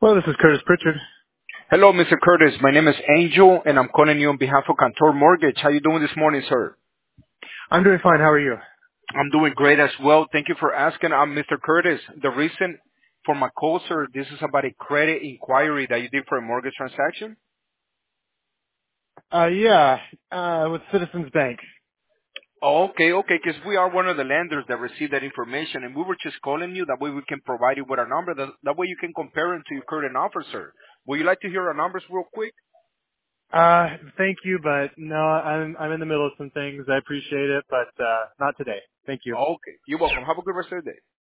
Well, this is Curtis Pritchard. Hello, Mr. Curtis. My name is Angel, and I'm calling you on behalf of Cantor Mortgage. How you doing this morning, sir? I'm doing fine. How are you? I'm doing great as well. Thank you for asking. I'm Mr. Curtis. The reason for my call, sir, this is about a credit inquiry that you did for a mortgage transaction. Yeah, with Citizens Bank. Oh, okay, because we are one of the lenders that received that information, and we were just calling you. That way we can provide you with our number. That way you can compare them to your current offer, sir. Would you like to hear our numbers real quick? Thank you, but no, I'm in the middle of some things. I appreciate it, but not today. Thank you. Okay. You're welcome. Have a good rest of the day.